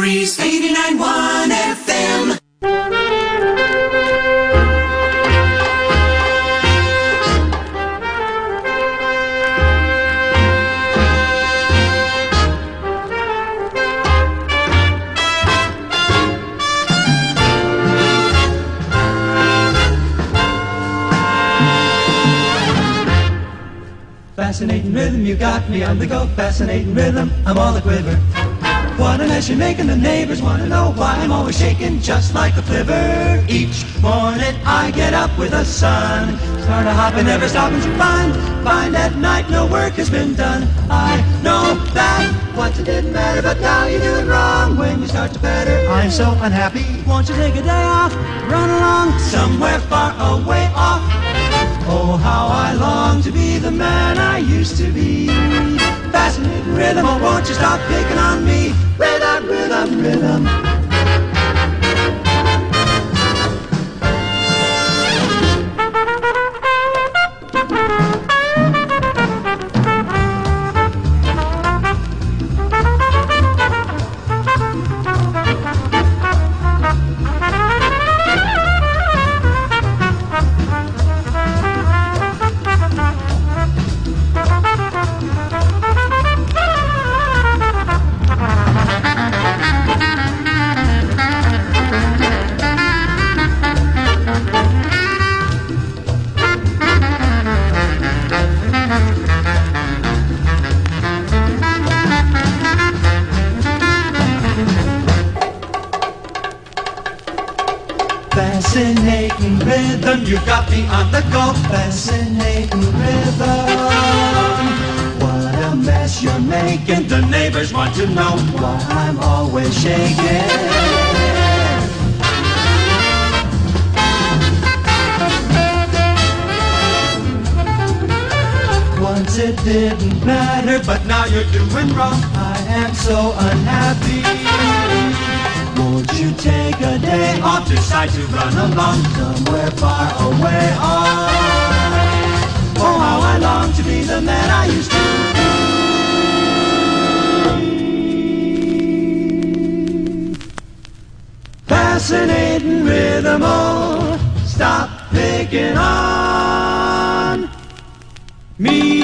Breeze 89.1 FM. Fascinating rhythm, you got me on the go. Fascinating rhythm, I'm all a quiver. What a mess you're making, the neighbors want to know why I'm always shaking just like a flivver. Each morning I get up with the sun, start a hopping, never stopping to find at night no work has been done. I know that once it didn't matter, but now you do it wrong when you start to patter. I'm so unhappy, won't you take a day off, run along somewhere far away off. Oh, how I long to be the man I used to be. Fascinating rhythm, oh, won't you stop picking on me? Rhythm, rhythm, rhythm. Fascinating rhythm, you got me on the go. Fascinating rhythm. What a mess you're making, the neighbors want to know why I'm always shaking. Once it didn't matter, but now you're doing wrong. I am so unhappy. Won't you take a day off, decide to run along somewhere far away off? Oh, how I long to be the man I used to be. Fascinating rhythm, oh, stop picking on me.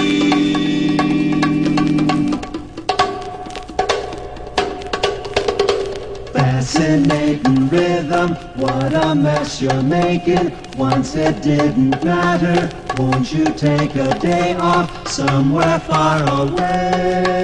Fascinating rhythm, what a mess you're making. Once it didn't matter, won't you take a day off somewhere far away?